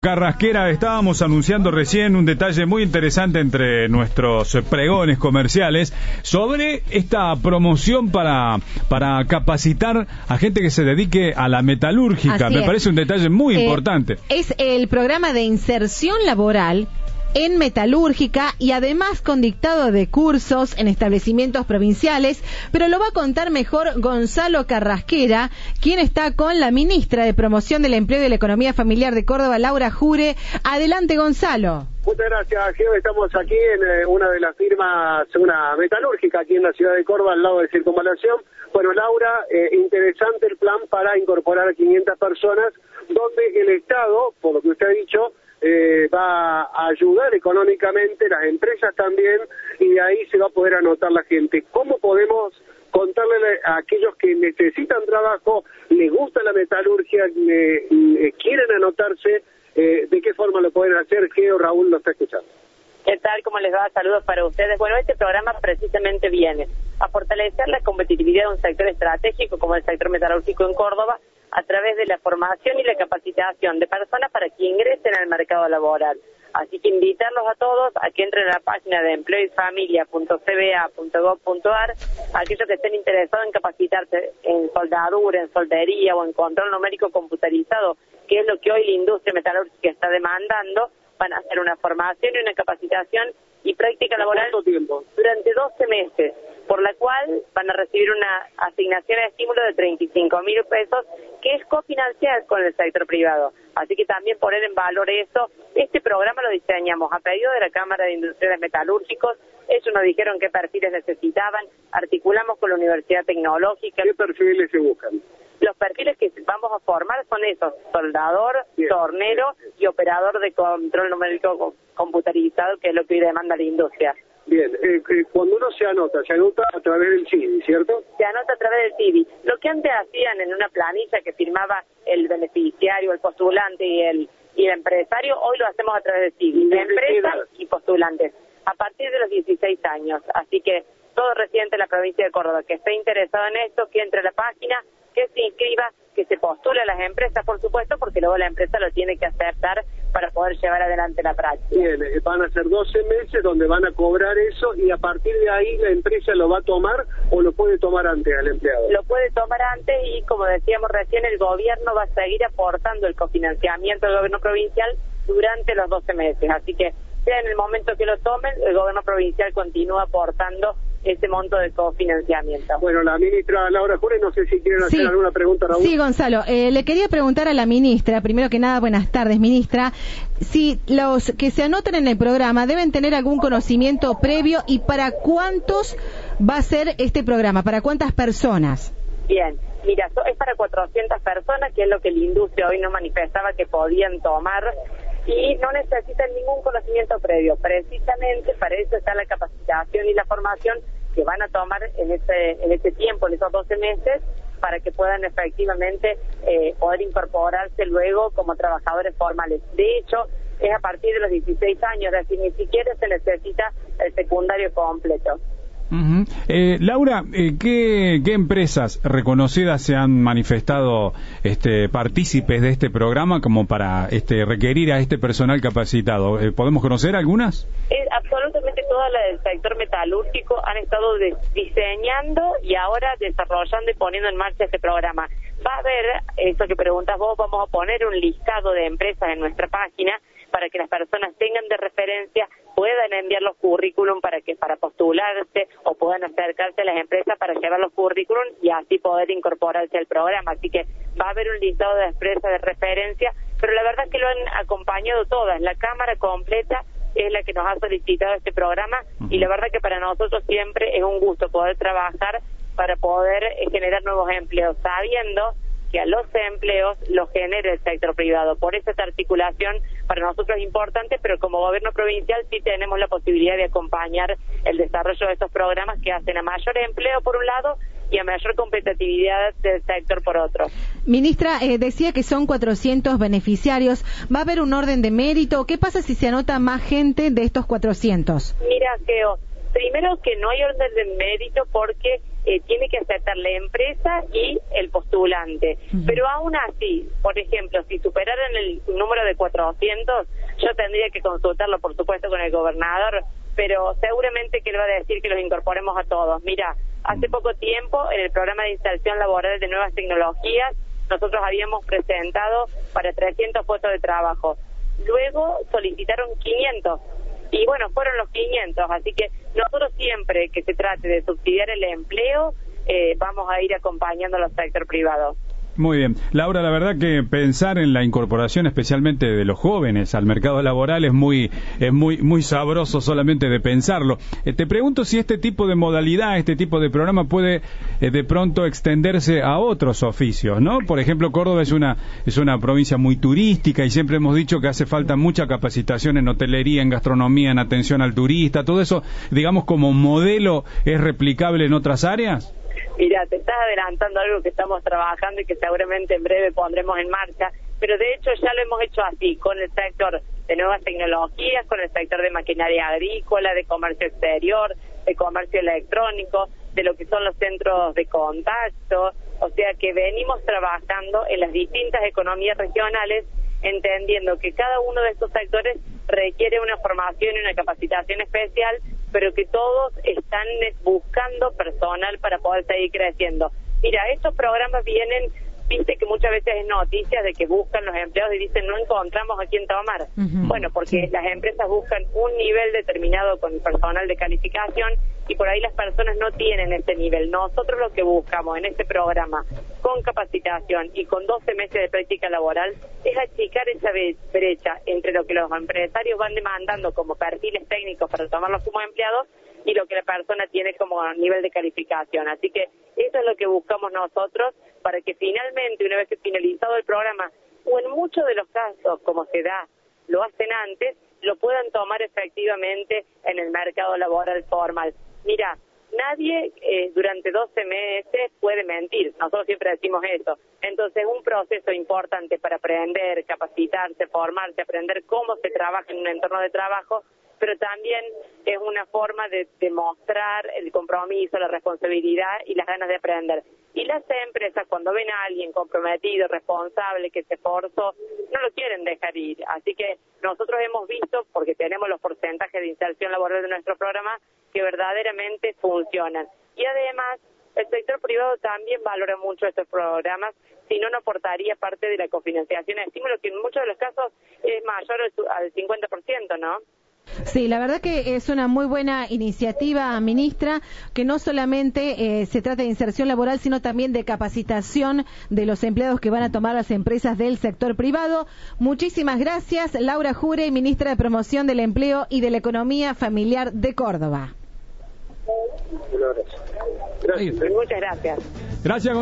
Carrasquera, estábamos anunciando recién un detalle muy interesante entre nuestros pregones comerciales sobre esta promoción para capacitar a gente que se dedique a la metalúrgica. Me parece un detalle muy importante. Es el programa de inserción laboral en metalúrgica y además con dictado de cursos en establecimientos provinciales, pero lo va a contar mejor Gonzalo Carrasquera, quien está con la ministra de Promoción del Empleo y de la Economía Familiar de Córdoba, Laura Jure. Adelante, Gonzalo. Muchas gracias, Geo. Estamos aquí en una de las firmas, una metalúrgica aquí en la ciudad de Córdoba, al lado de Circunvalación. Bueno, Laura, interesante el plan para incorporar a 500 personas, donde el Estado, por lo que usted ha dicho, va a ayudar económicamente, las empresas también, y de ahí se va a poder anotar la gente. ¿Cómo podemos contarle a aquellos que necesitan trabajo, les gusta la metalurgia, quieren anotarse, de qué forma lo pueden hacer? Geo, Raúl lo está escuchando. ¿Qué tal? ¿Cómo les va? Saludos para ustedes. Bueno, este programa precisamente viene a fortalecer la competitividad de un sector estratégico como el sector metalúrgico en Córdoba, a través de la formación y la capacitación de personas para que ingresen al mercado laboral. Así que invitarlos a todos a que entren a la página de empleoyfamilia.cba.gov.ar, aquellos que estén interesados en capacitarse en soldadura, en soldería o en control numérico computarizado, que es lo que hoy la industria metalúrgica está demandando. Van a hacer una formación y una capacitación y práctica laboral durante 12 meses, por la cual van a recibir una asignación de estímulo de 35.000 pesos, que es cofinanciada con el sector privado. Así que también poner en valor eso. Este programa lo diseñamos a pedido de la Cámara de Industriales Metalúrgicos. Ellos nos dijeron qué perfiles necesitaban, articulamos con la Universidad Tecnológica. ¿Qué perfiles se buscan? Los perfiles que vamos a formar son esos: soldador, tornero y operador de control numérico computarizado, que es lo que hoy demanda la industria. Bien, cuando uno se anota a través del CIDI, ¿cierto? Se anota a través del CIDI. Lo que antes hacían en una planilla que firmaba el beneficiario, el postulante y el empresario, hoy lo hacemos a través del CIDI, de empresas y postulantes, a partir de los 16 años. Así que todo residente de la provincia de Córdoba que esté interesado en esto, que entre a la página, que se inscriba, que se postule a las empresas, por supuesto, porque luego la empresa lo tiene que aceptar para poder llevar adelante la práctica. Bien, van a ser 12 meses donde van a cobrar eso, y a partir de ahí la empresa lo va a tomar o lo puede tomar antes al empleado. Lo puede tomar antes, y como decíamos recién, el gobierno va a seguir aportando el cofinanciamiento del gobierno provincial durante los 12 meses. Así que, sea en el momento que lo tomen, el gobierno provincial continúa aportando ese monto de cofinanciamiento. Bueno, la ministra Laura Jure, no sé si quieren hacer alguna pregunta, Raúl. Sí, Gonzalo, le quería preguntar a la ministra, primero que nada, buenas tardes, ministra, si los que se anotan en el programa deben tener algún conocimiento previo, y para cuántos va a ser este programa, para cuántas personas. Bien, mira, es para 400 personas, que es lo que la industria hoy nos manifestaba que podían tomar, y no necesitan ningún conocimiento previo. Precisamente para eso está la capacitación y la formación que van a tomar en este tiempo, en esos 12 meses, para que puedan efectivamente poder incorporarse luego como trabajadores formales. De hecho, es a partir de los 16 años, es decir, ni siquiera se necesita el secundario completo. Laura, ¿qué empresas reconocidas se han manifestado partícipes de este programa como para requerir a este personal capacitado? ¿Podemos conocer algunas? Absolutamente todas las del sector metalúrgico han estado diseñando y ahora desarrollando y poniendo en marcha este programa. Va a haber, eso que preguntas vos, vamos a poner un listado de empresas en nuestra página para que las personas tengan de referencia, puedan enviar los currículum para postularse, o puedan acercarse a las empresas para llevar los currículum y así poder incorporarse al programa. Así que va a haber un listado de empresas de referencia, pero la verdad es que lo han acompañado todas. La Cámara completa es la que nos ha solicitado este programa, y la verdad que para nosotros siempre es un gusto poder trabajar para poder generar nuevos empleos, sabiendo que a los empleos los genera el sector privado. Por eso esta articulación para nosotros es importante, pero como gobierno provincial sí tenemos la posibilidad de acompañar el desarrollo de estos programas que hacen a mayor empleo por un lado y a mayor competitividad del sector por otro. Ministra, decía que son 400 beneficiarios. ¿Va a haber un orden de mérito? ¿Qué pasa si se anota más gente de estos 400? Mira, Geo, primero que no hay orden de mérito, porque tiene que aceptar la empresa y el postulante. Pero aún así, por ejemplo, si superaran el número de 400, yo tendría que consultarlo, por supuesto, con el gobernador, pero seguramente que él va a decir que los incorporemos a todos. Mira, hace poco tiempo, en el programa de inserción laboral de nuevas tecnologías, nosotros habíamos presentado para 300 puestos de trabajo. Luego solicitaron 500. Y bueno, fueron los 500, así que nosotros siempre que se trate de subsidiar el empleo, vamos a ir acompañando al sector privado. Muy bien. Laura, la verdad que pensar en la incorporación especialmente de los jóvenes al mercado laboral es muy sabroso solamente de pensarlo. Te pregunto si este tipo de modalidad, este tipo de programa puede de pronto extenderse a otros oficios, ¿no? Por ejemplo, Córdoba es una provincia muy turística y siempre hemos dicho que hace falta mucha capacitación en hotelería, en gastronomía, en atención al turista. Todo eso, digamos, como modelo, ¿es replicable en otras áreas? Mira, te estás adelantando algo que estamos trabajando y que seguramente en breve pondremos en marcha, pero de hecho ya lo hemos hecho así, con el sector de nuevas tecnologías, con el sector de maquinaria agrícola, de comercio exterior, de comercio electrónico, de lo que son los centros de contacto, o sea que venimos trabajando en las distintas economías regionales, entendiendo que cada uno de estos sectores requiere una formación y una capacitación especial, pero que todos están buscando personal para poder seguir creciendo. Mira, estos programas vienen, viste que muchas veces es noticias de que buscan los empleados y dicen no encontramos a quién tomar. Bueno, porque las empresas buscan un nivel determinado con personal de calificación y por ahí las personas no tienen ese nivel. Nosotros lo que buscamos en este programa, con capacitación y con 12 meses de práctica laboral, es achicar esa brecha entre lo que los empresarios van demandando como perfiles técnicos para tomarlos como empleados y lo que la persona tiene como nivel de calificación. Así que eso es lo que buscamos nosotros para que finalmente, una vez que finalizado el programa, o en muchos de los casos, como se da, lo hacen antes, lo puedan tomar efectivamente en el mercado laboral formal. Mira, nadie durante 12 meses puede mentir, nosotros siempre decimos eso. Entonces, un proceso importante para aprender, capacitarse, formarse, aprender cómo se trabaja en un entorno de trabajo, pero también es una forma de demostrar el compromiso, la responsabilidad y las ganas de aprender. Y las empresas, cuando ven a alguien comprometido, responsable, que se esforzó, no lo quieren dejar ir. Así que nosotros hemos visto, porque tenemos los porcentajes de inserción laboral de nuestro programa, que verdaderamente funcionan. Y además, el sector privado también valora mucho estos programas, si no, no aportaría parte de la cofinanciación de estímulo, que en muchos de los casos es mayor al 50%, ¿no? Sí, la verdad que es una muy buena iniciativa, ministra, que no solamente se trata de inserción laboral, sino también de capacitación de los empleados que van a tomar las empresas del sector privado. Muchísimas gracias, Laura Jure, ministra de Promoción del Empleo y de la Economía Familiar de Córdoba. Gracias. Muchas gracias. Gracias.